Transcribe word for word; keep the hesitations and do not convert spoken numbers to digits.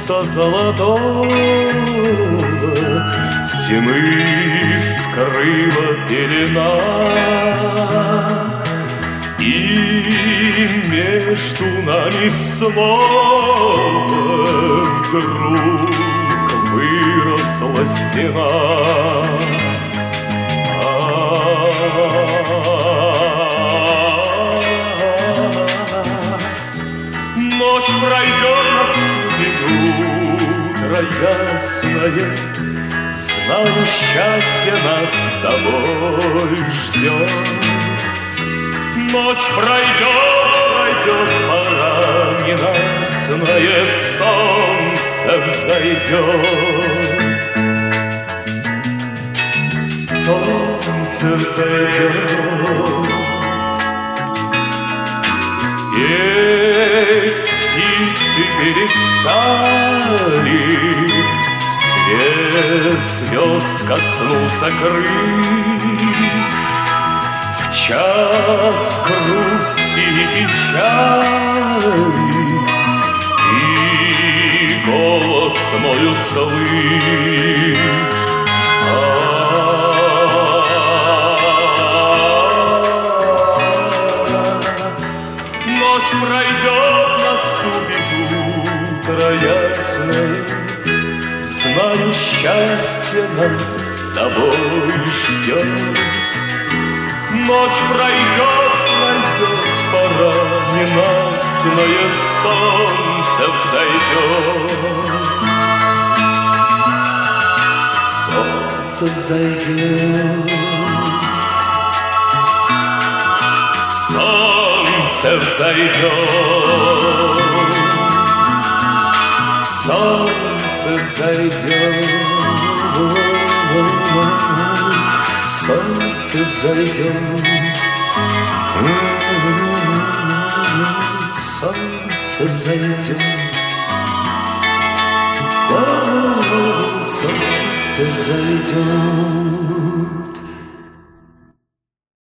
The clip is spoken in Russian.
солнца золотого тьмы скрыла пелена, и между нами снова вдруг выросла стена. Ночь пройдет, наступит утро ясное, знаю, счастье нас с тобой ждет. Ночь пройдет, пройдет, пора ненастное, солнце взойдет. Солнце взойдет. Петь птицы перестали, свет звезд коснулся крыль. В час грусти и печали и голос мой услышь. Ночь пройдет, наступит утро ясное, знаю, счастье нас с тобой ждет. Ночь пройдет, пройдет, пора ненастное, солнце взойдет. Солнце взойдет. Солнце взойдет. Солнце взойдет. Солнце взойдет. Солнце взойдет. Солнце взойдет.